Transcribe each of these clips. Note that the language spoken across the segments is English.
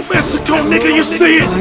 Mexico, nigga, you see it?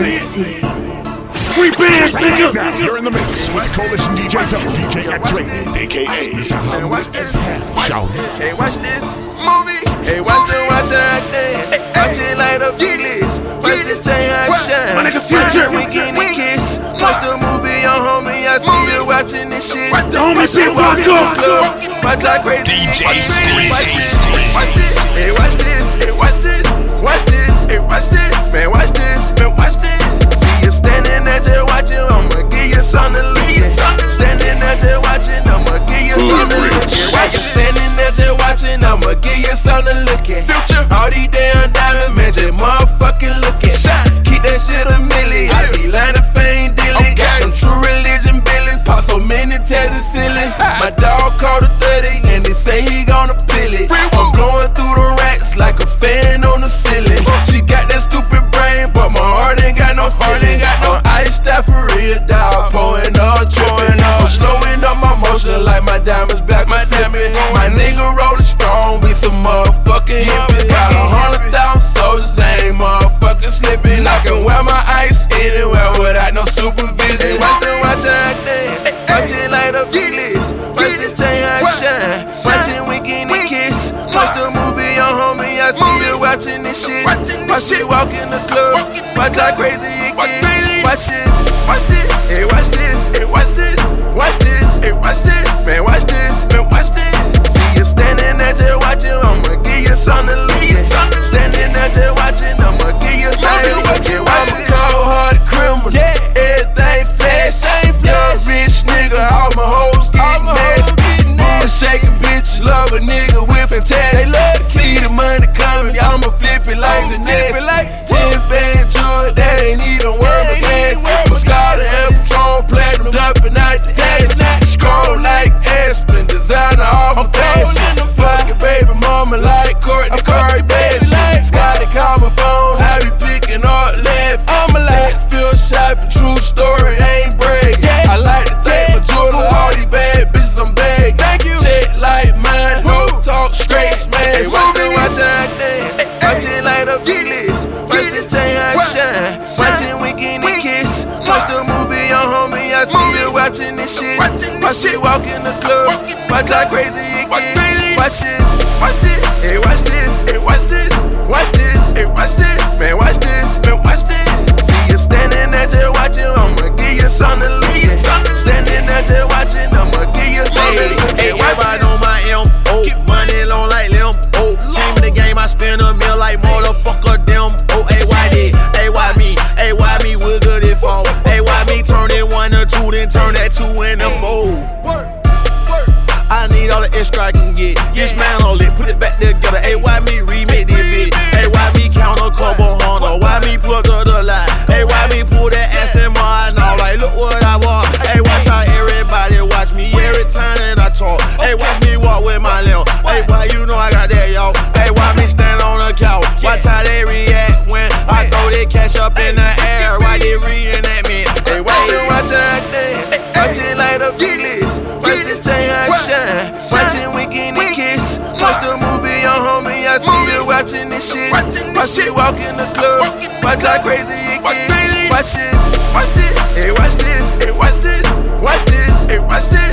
Free bands, nigga. You're in the mix with Coalition DJs of DJ X-Rated, aka Man, watch this. Shout. Hey, watch this movie. Hey, watch I dance. Watch it light up the list. Watch it change how it shine. My nigga Future. We getting a kiss. Watch the movie on homie. I see you watching this shit. The homie shit walk up. Watch how crazy. DJ Scream. Watch this. Hey, watch this. Hey, watch this. Watch this. Hey, watch this. Man, watch this. Man, watch this. See you standing there just watching. I'ma give you something to look at. Standing there just watching. I'ma give you something to look at. While you standing there just watching, I'ma give you something to look at. All these damn diamond men just motherfucking look at. Keep that shit a milli. I be lying to fame dealing. Got them true religion billings. Pop so many tears in ceiling. My dog called a 30 and they say he gonna peel it. I'm blowing through the racks like a fan on the ceiling. She got that stupid brain, but my heart ain't got no feeling. I'm iced out for real, dog. Pouring up, tripping up. Slowing up my motion like my diamonds black. My nigga rollin' strong, we some motherfucking hippies. Got 100,000 soldiers, ain't motherfucking slipping. I can wear my ice anywhere without no supervision. Watch I dance, watch it light up the list. Watch it change how it shine. Watch it wink in the kiss. Watch the movie on homie, I see you watching this shit. Watch it walk in the club. Watch how crazy it gets. Watch this, watch this, hey watch this, hey watch this, watch this, hey watch this, man watch this, man watch this. See you standing there just watching, I'ma give you something to look at. Standing there just watching, I'ma give you something to look at. I'm a cold-hearted criminal, everything flash. Young rich nigga, all my hoes get nasty. Shaking bitches, love a nigga with fantastic. They love to see the money coming, I'ma flip it like Janessa. 10-band jewelry, that ain't even worth a glass. Moscato and Patron, platinum dumping out the dash. Scroll like Aspen, designer off my fashion. Fucking baby mama like Courtney Kardashian. Scotty call my phone, I be picking up laughing. I'm a sex feel shopping, true story, ain't bragging. I like to thank my jeweler, all these bad bitches I'm bagging. Check like mine, no talk straight smash. Hey, watch I dance, watch it light up the list. Watch it change how it shine. Watch it wink in the kiss. Watch the movie on homie, I see you watching this shit. Watch it walk in the club. Watch how crazy it gets. Watch this, watch this, hey watch this, hey watch this, watch this, hey watch this, man watch this, man watch this. See you standing there just watching, I'ma give you something to look at. Standing there just watching, I'ma give you something to look at. Hey, everybody know my M.O. Money long like Lim. Oh, came in the game, I spend a meal like motherfucker them. Oh, hey, why did? Hey, why me? Hey, why me? Wiggle it fall. Hey, why me? Turn it 1 to 2, then turn that 2 into 4. I need all the extra I can get. Yes, man, all it, put it back together. Hey, why me remake this bitch? Hey, why me count a couple hundred? Why me pull up the line? Hey, why me pull that Aston Martin? Now, like, look what I want. Hey, watch how everybody watch me every time that I talk. Hey, watch me walk with my limb. Hey, why you know I got that, y'all? Hey, why me stand on the couch? Watch how they react when I throw that cash up in the air. Why they reenact me? Hey, why you watch I dance? Watch it light up the list. Watch it change how it shine. Watch it wink in the kiss. Watch the movie on homie, I see you watching this shit. Watch it walk in the club. Watch how crazy it gets. Watch this, hey watch this, hey watch this, watch this, hey watch this.